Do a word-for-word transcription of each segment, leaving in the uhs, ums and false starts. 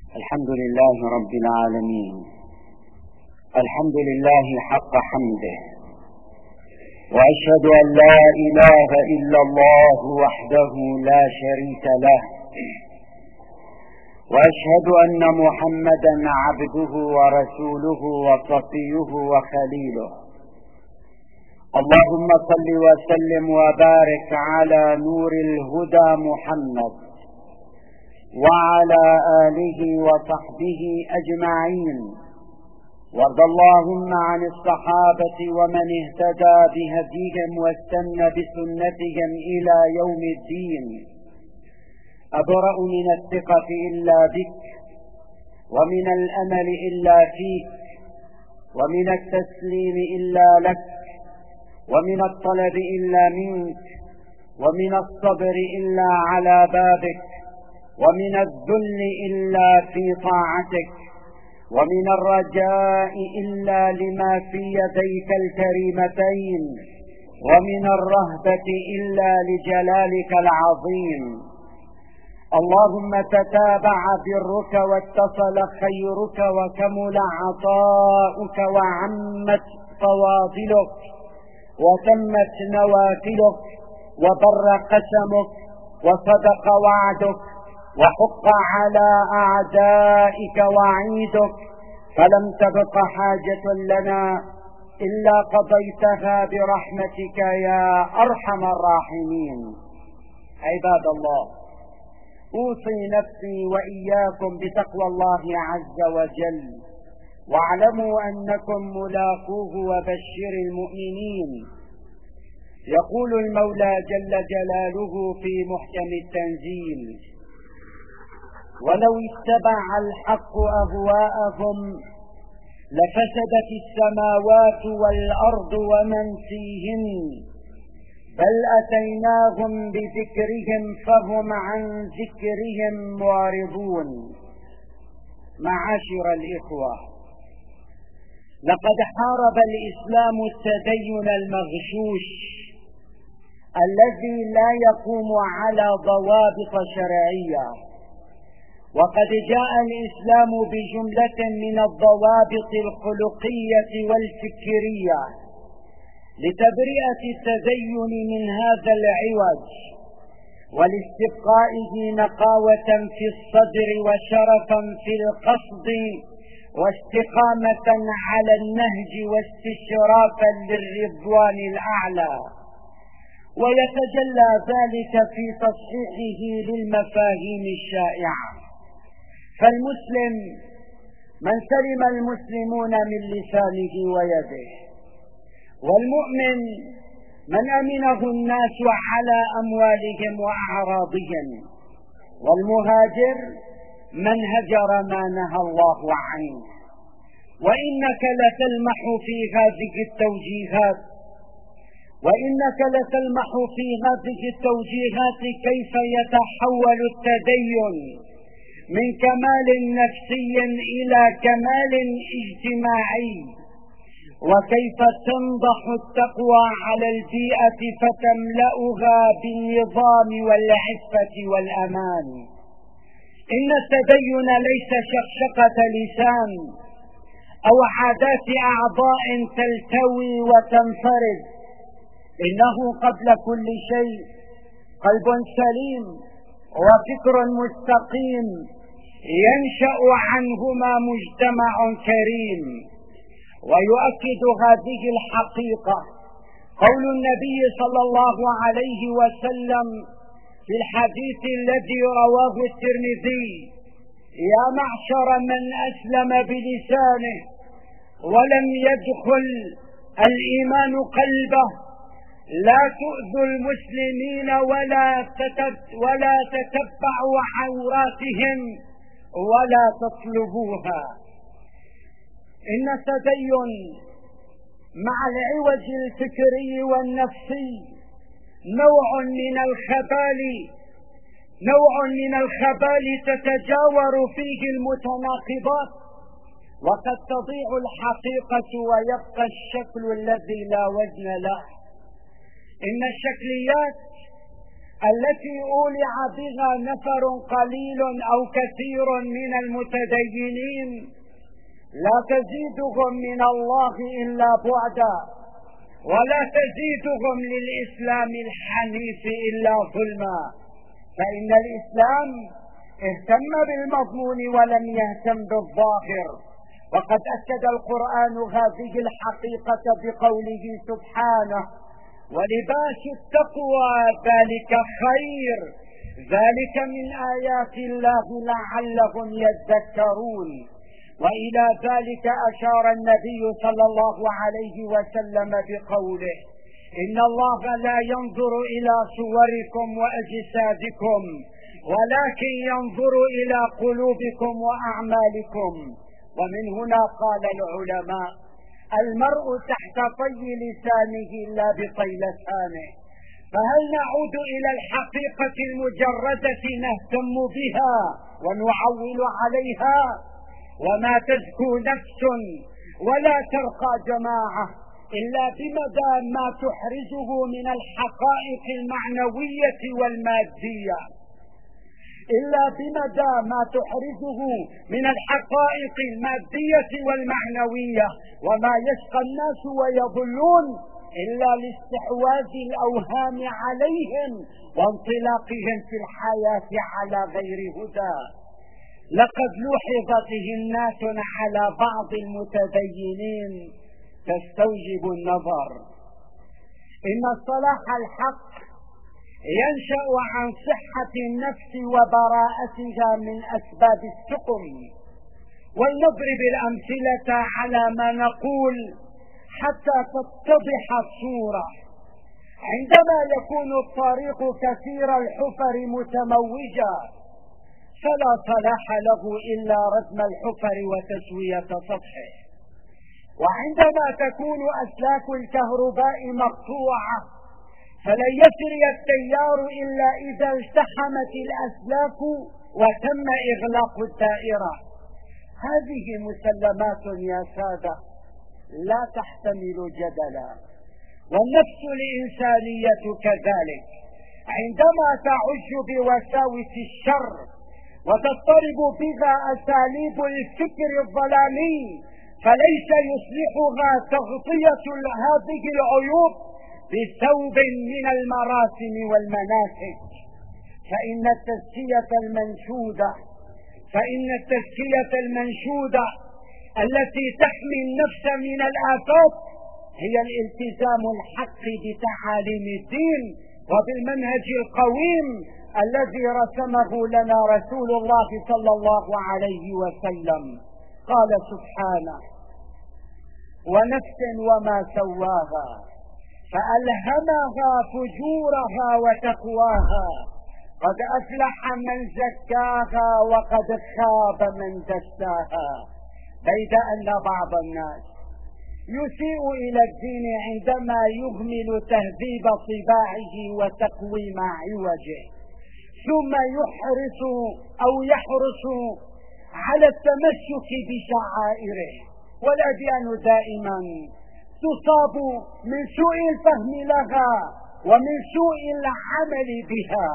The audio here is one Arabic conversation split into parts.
الحمد لله رب العالمين. الحمد لله حق حمده، وأشهد أن لا إله إلا الله وحده لا شريك له، وأشهد أن محمدا عبده ورسوله وصفيه وخليله. اللهم صل وسلم وبارك على نور الهدى محمد وعلى آله وصحبه أجمعين، وارض اللهم عن الصحابة ومن اهتدى بهديهم واستنى بسنتهم إلى يوم الدين. أبرأ من الثقة إلا بك، ومن الأمل إلا فيك، ومن التسليم إلا لك، ومن الطلب إلا منك، ومن الصبر إلا على بابك، ومن الذل إلا في طاعتك، ومن الرجاء إلا لما في يديك الكريمتين، ومن الرهبة إلا لجلالك العظيم. اللهم تتابع برك واتصل خيرك وكمل عطاؤك وعمت فواضلك وتمت نوافلك وبر قسمك وصدق وعدك وحق على أعدائك وعيدك، فلم تبق حاجة لنا إلا قضيتها برحمتك يا أرحم الراحمين. عباد الله، أوصي نفسي وإياكم بتقوى الله عز وجل، واعلموا أنكم ملاقوه وبشر المؤمنين. يقول المولى جل جلاله في محكم التنزيل: ولو اتبع الحق أهواءهم لفسدت السماوات والأرض ومن فيهن، بل أتيناهم بذكرهم فهم عن ذكرهم معرضون. معاشر الإخوة، لقد حارب الإسلام التدين المغشوش الذي لا يقوم على ضوابط شرعية، وقد جاء الإسلام بجملة من الضوابط الخلقية والفكرية لتبرئة التدين من هذا العوج ولاستبقائه نقاوة في الصدر وشرفا في القصد واستقامة على النهج واستشرافا للرضوان الأعلى. ويتجلى ذلك في تصحيحه للمفاهيم الشائعة، فالمسلم من سلم المسلمون من لسانه ويده، والمؤمن من أمنه الناس على أموالهم وأعراضهم، والمهاجر من هجر ما نهى الله عنه. وإنك لتلمح في هذه التوجيهات وإنك لتلمح في هذه التوجيهات كيف يتحول التدين من كمال نفسي إلى كمال اجتماعي، وكيف تنضح التقوى على البيئة فتملأها بالنظام والعفة والأمان. إن التدين ليس شقشقة لسان أو عادات أعضاء تلتوي وتنفرد، إنه قبل كل شيء قلب سليم وفكر مستقيم ينشأ عنهما مجتمع كريم. ويؤكد هذه الحقيقة قول النبي صلى الله عليه وسلم في الحديث الذي رواه الترمذي: يا معشر من أسلم بلسانه ولم يدخل الإيمان قلبه، لا تؤذوا المسلمين ولا ولا تتبعوا عوراتهم ولا تطلبوها. إن التدين مع العوج الفكري والنفسي نوع من الخبال نوع من الخبال تتجاور فيه المتناقضات، وقد تضيع الحقيقة ويبقى الشكل الذي لا وزن له. إن الشكليات التي أولع بها نفر قليل أو كثير من المتدينين لا تزيدهم من الله إلا بعدا، ولا تزيدهم للإسلام الحنيف إلا ظلما، فإن الإسلام اهتم بالمضمون ولم يهتم بالظاهر. وقد أكد القرآن هذه الحقيقة بقوله سبحانه: ولباس التقوى ذلك خير، ذلك من آيات الله لعلهم يذكرون. وإلى ذلك أشار النبي صلى الله عليه وسلم بقوله: إن الله لا ينظر إلى صوركم وأجسادكم ولكن ينظر إلى قلوبكم وأعمالكم. ومن هنا قال العلماء: المرء تحت طي لسانه لا بطي لسانه. فهل نعود إلى الحقيقة المجردة نهتم بها ونعول عليها؟ وما تزكو نفس ولا ترقى جماعة إلا بمدى ما تحرزه من الحقائق المعنوية والمادية إلا بمدى ما تحرزه من الحقائق المادية والمعنوية وما يشقى الناس ويضلون إلا لاستحواذ الأوهام عليهم وانطلاقهم في الحياة على غير هدى. لقد لوحظت الناس على بعض المتدينين تستوجب النظر. إن صلاح الحق ينشأ عن صحة النفس وبراءتها من أسباب السقم. ولنضرب الأمثلة على ما نقول حتى تتضح الصورة. عندما يكون الطريق كثير الحفر متموجا فلا صلاح له إلا ردم الحفر وتسوية سطحه. وعندما تكون أسلاك الكهرباء مقطوعة فلن يسري التيار إلا إذا التحمت الأسلاك وتم إغلاق الدائرة. هذه مسلمات يا سادة لا تحتمل جدلا. والنفس الإنسانية كذلك، عندما تعج بوساوس الشر وتضطرب بها أساليب الفكر الظلامي فليس يصلحها تغطية هذه العيوب بثوب من المراسم والمناسك. فإن التزكية المنشودة فإن التزكية المنشودة التي تحمي النفس من الآفات هي الالتزام الحق بتعاليم الدين وبالمنهج القويم الذي رسمه لنا رسول الله صلى الله عليه وسلم. قال سبحانه: ونفس وما سواها فألهمها فجورها وتقواها قد أفلح من زكاها وقد خاب من دساها. بيد أن بعض الناس يسيء إلى الدين عندما يهمل تهذيب طباعه وتقويم عوجه، ثم يحرص أو يحرص على التمسك بشعائره. والأديان دائما تصاب من سوء الفهم لها ومن سوء العمل بها.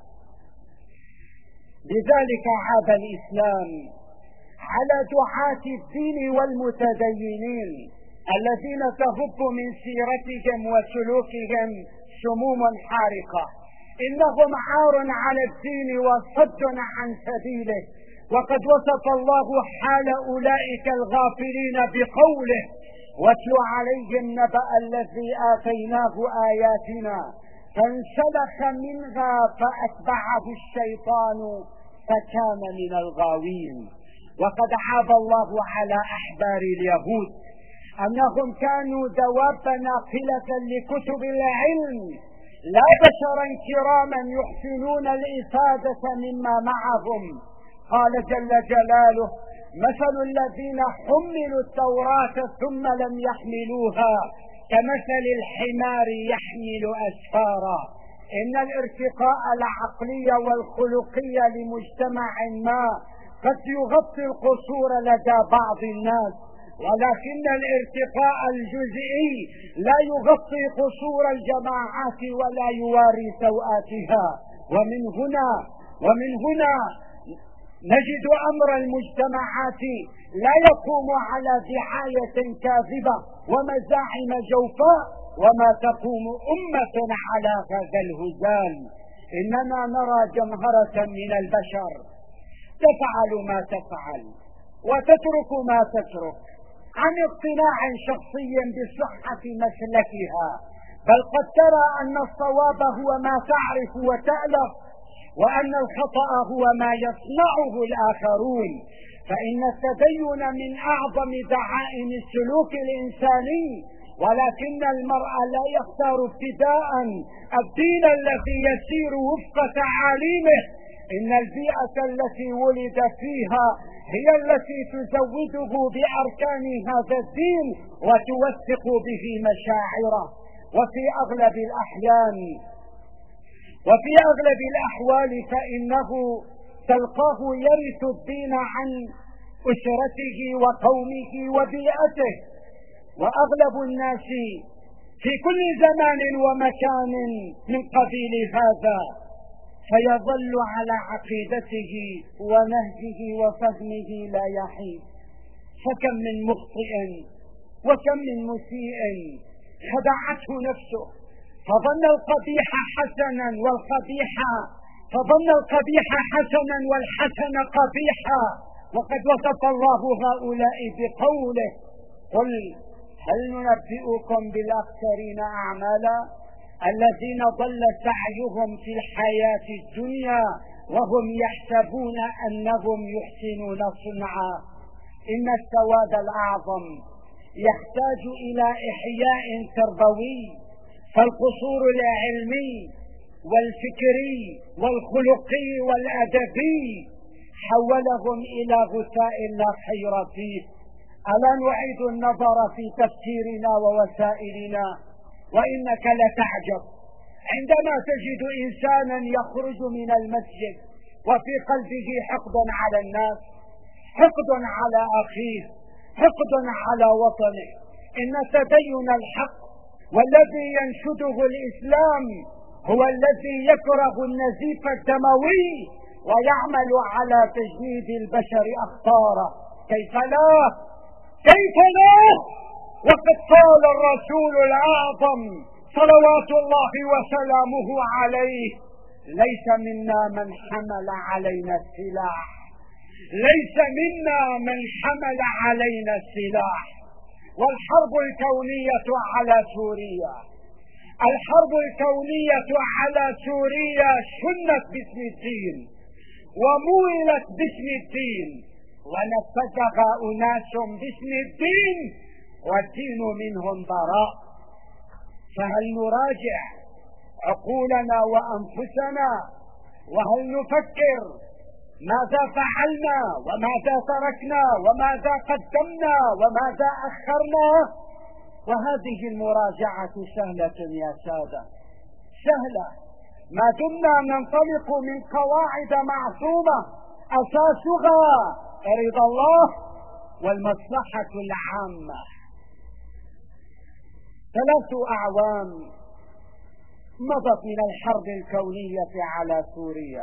لذلك عاب الإسلام على دعاة الدين والمتدينين الذين تهب من سيرتهم وسلوكهم سموم حارقة. إنهم عار على الدين وصد عن سبيله. وقد وصف الله حال أولئك الغافلين بقوله: واتل عليهم نبأ الذي آتيناه آياتنا فانسلخ منها فأتبعه الشيطان فكان من الغاوين. وقد عاب الله على أحبار اليهود أنهم كانوا دواب ناقلة لكتب العلم لا بشرا كراما يحسنون الإفادة مما معهم. قال جل جلاله: مثل الذين حملوا التوراة ثم لم يحملوها كمثل الحمار يحمل أسفارا. إن الارتقاء العقلي والخلقي لمجتمع ما قد يغطي القصور لدى بعض الناس، ولكن الارتقاء الجزئي لا يغطي قصور الجماعات ولا يواري سوءاتها. ومن هنا ومن هنا نجد أمر المجتمعات لا يقوم على دعاية كاذبة ومزاعم جوفاء، وما تقوم أمة على هذا الهزال. إننا نرى جمهرة من البشر تفعل ما تفعل وتترك ما تترك عن اقتناع شخصي بصحة مسلكها، بل قد ترى أن الصواب هو ما تعرف وتألف، وأن الخطأ هو ما يصنعه الآخرون. فإن التدين من أعظم دعائم السلوك الإنساني، ولكن المرء لا يختار ابتداء الدين الذي يسير وفق تعاليمه. إن البيئة التي ولد فيها هي التي تزوده بأركان هذا الدين وتوثق به مشاعره. وفي أغلب الأحيان وفي أغلب الأحوال فإنه تلقاه يرث الدين عن أسرته وقومه وبيئته. وأغلب الناس في كل زمان ومكان من قبيل هذا، فيظل على عقيدته ونهجه وفهمه لا يحيد. فكم من مخطئ وكم من مسيء خدعته نفسه فظن القبيح حسنا والقبيح فظن القبيح حسنا والحسن قبيحا. وقد وصف الله هؤلاء بقوله: قل هل ننبئكم بالأخسرين أعمالا الذين ضل سعيهم في الحياة الدنيا وهم يحسبون أنهم يحسنون صنعا. إن السواد الأعظم يحتاج إلى إحياء تربوي، فالقصور العلمي والفكري والخلقي والأدبي حولهم إلى غثاء لا خير فيه. ألا نعيد النظر في تفكيرنا ووسائلنا؟ وإنك لتعجب عندما تجد إنسانا يخرج من المسجد وفي قلبه حقد على الناس، حقد على أخيه، حقد على وطنه. إن تدين الحق والذي ينشده الإسلام هو الذي يكره النزيف الدموي ويعمل على تجنيد البشر أخطاره. كيف لا كيف لا وقد قال الرسول الأعظم صلوات الله وسلامه عليه: ليس منا من حمل علينا السلاح، ليس منا من حمل علينا السلاح. والحرب الكونية على سوريا الحرب الكونية على سوريا شنت باسم الدين ومولت باسم الدين ونفذها أناس باسم الدين والدين منهم براء. فهل نراجع عقولنا وأنفسنا؟ وهل نفكر ماذا فعلنا وماذا تركنا وماذا قدمنا وماذا أخرنا؟ وهذه المراجعة سهلة يا سادة، سهلة ما دمنا ننطلق من قواعد معصومة أساسها رضا الله والمصلحة العامة. ثلاث أعوام مضت من الحرب الكونية على سوريا،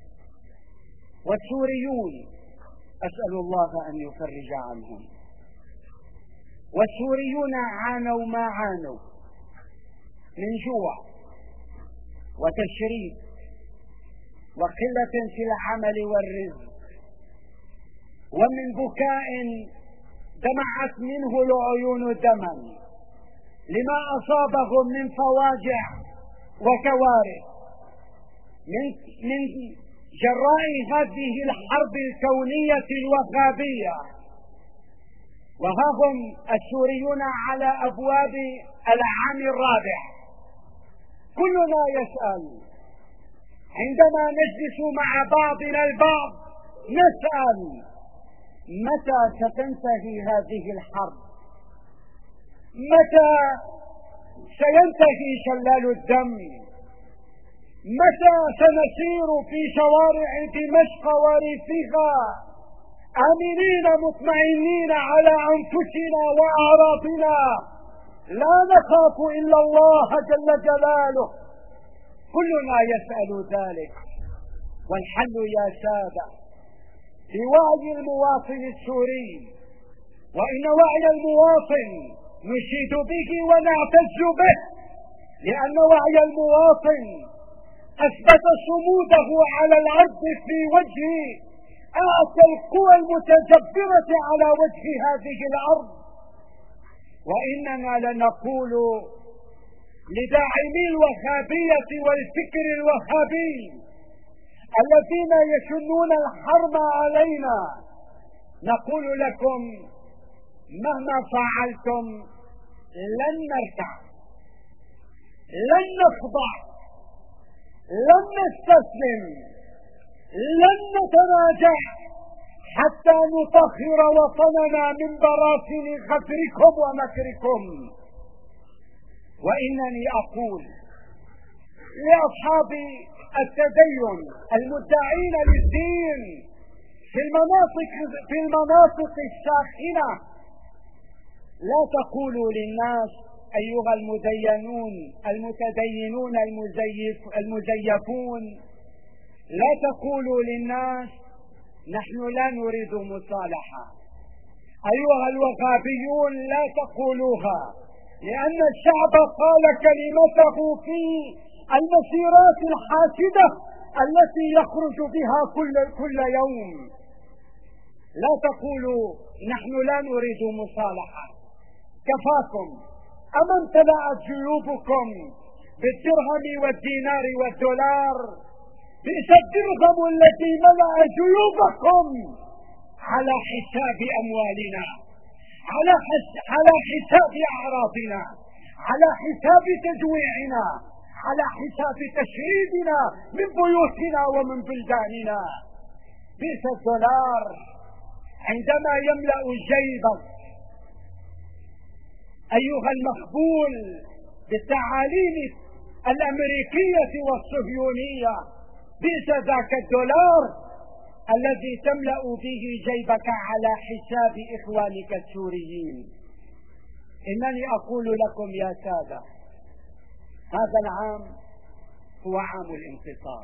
والسوريون أسأل الله أن يفرج عنهم، والسوريون عانوا ما عانوا من جوع وتشريد وقلة في العمل والرزق، ومن بكاء دمعت منه العيون دما لما أصابهم من فواجع وكوارث من من جراء هذه الحرب الكونية الوهابية. وها هم السوريون على أبواب العام الرابع. كلنا يسأل عندما نجلس مع بعضنا البعض، نسأل: متى ستنتهي هذه الحرب؟ متى سينتهي شلال الدم؟ متى سنسير في شوارع دمشق وريفها آمنين مطمئنين على أنفسنا وأعراضنا، لا نخاف إلا الله جل جلاله. كلنا يسأل ذلك. والحل يا سادة في وعي المواطن السوري، وإن وعي المواطن نشيد به ونعتز به، لأن وعي المواطن أثبت صموده على الأرض في وجه أعتى القوى المتجبرة على وجه هذه الأرض. وإننا لنقول لداعمي الوهابية والفكر الوهابي الذين يشنون الحرب علينا، نقول لكم مهما فعلتم لن نركع، لن نخضع، لن نستسلم، لن نتراجع حتى نطهر وطننا من براثن غدركم ومكركم. وإنني أقول لأصحاب التدين المدعين للدين في المناطق في المناطق الساخنة، لا تقولوا للناس أيها المدينون المتدينون المزيف المزيفون، لا تقولوا للناس نحن لا نريد مصالحة. أيها الوهابيون لا تقولوها، لأن الشعب قال كلمته في المسيرات الحاسدة التي يخرج بها كل كل يوم. لا تقولوا نحن لا نريد مصالحة، كفاكم. أما امتلأت جيوبكم بالدرهم والدينار والدولار، بئس الدرهم الذي ملأ جيوبكم على حساب أموالنا، على على حساب أعراضنا، على حساب تجويعنا، على حساب تشريدنا من بيوتنا ومن بلداننا. بئس الدولار عندما يملأ جيبك أيها المخبول بالتعاليم الأمريكية والصهيونية، بئس ذاك الدولار الذي تملأ به جيبك على حساب إخوانك السوريين. إنني أقول لكم يا سادة، هذا العام هو عام الانتصار،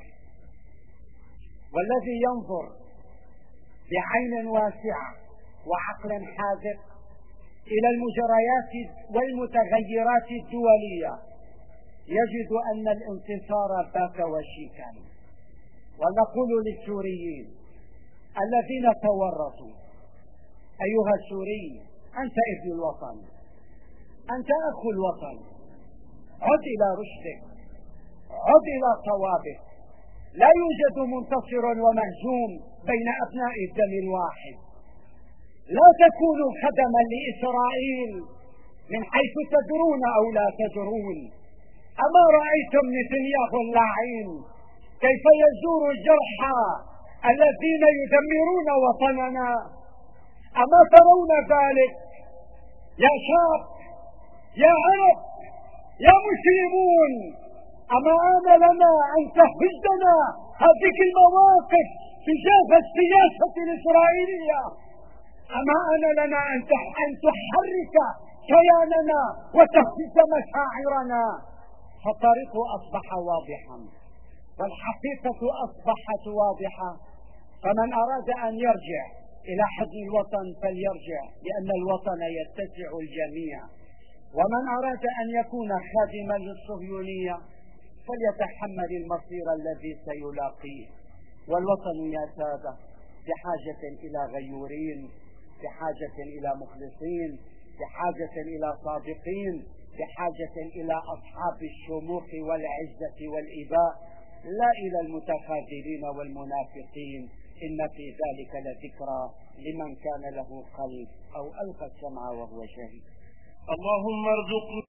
والذي ينظر بعين واسعة وعقل حاذق إلى المجريات والمتغيرات الدولية يجد أن الانتصار بات وشيكا. ونقول للسوريين الذين تورطوا: أيها السوري، أنت ابن الوطن، أنت أخو الوطن، عد إلى رشدك، عد إلى صوابك. لا يوجد منتصر ومهزوم بين أبناء الدم الواحد. لا تكونوا خدما لإسرائيل من حيث تدرون أو لا تدرون. أما رأيتم نتنياهو اللعين كيف يزور الجرحى الذين يدمرون وطننا؟ أما ترون ذلك يا شعب، يا عرب، يا مسلمون؟ أما آن لنا أن تهزنا هذه المواقف تجاه السياسة الإسرائيلية؟ أما آن لنا أن تحرك كياننا وتهز مشاعرنا؟ فالطريق أصبح واضحا والحقيقة أصبحت واضحة. فمن أراد أن يرجع إلى حضن الوطن فليرجع، لأن الوطن يتسع الجميع. ومن أراد أن يكون خادما للصهيونية فليتحمل المصير الذي سيلاقيه. والوطن يا سادة بحاجة إلى غيورين، بحاجة إلى مخلصين، بحاجة إلى صادقين، بحاجة إلى أصحاب الشموخ والعزة والإباء، لا إلى المتخاذلين والمنافقين. إن في ذلك لذكرى لمن كان له قلب أو ألقى السمع وهو شهيد. اللهم ارزقنا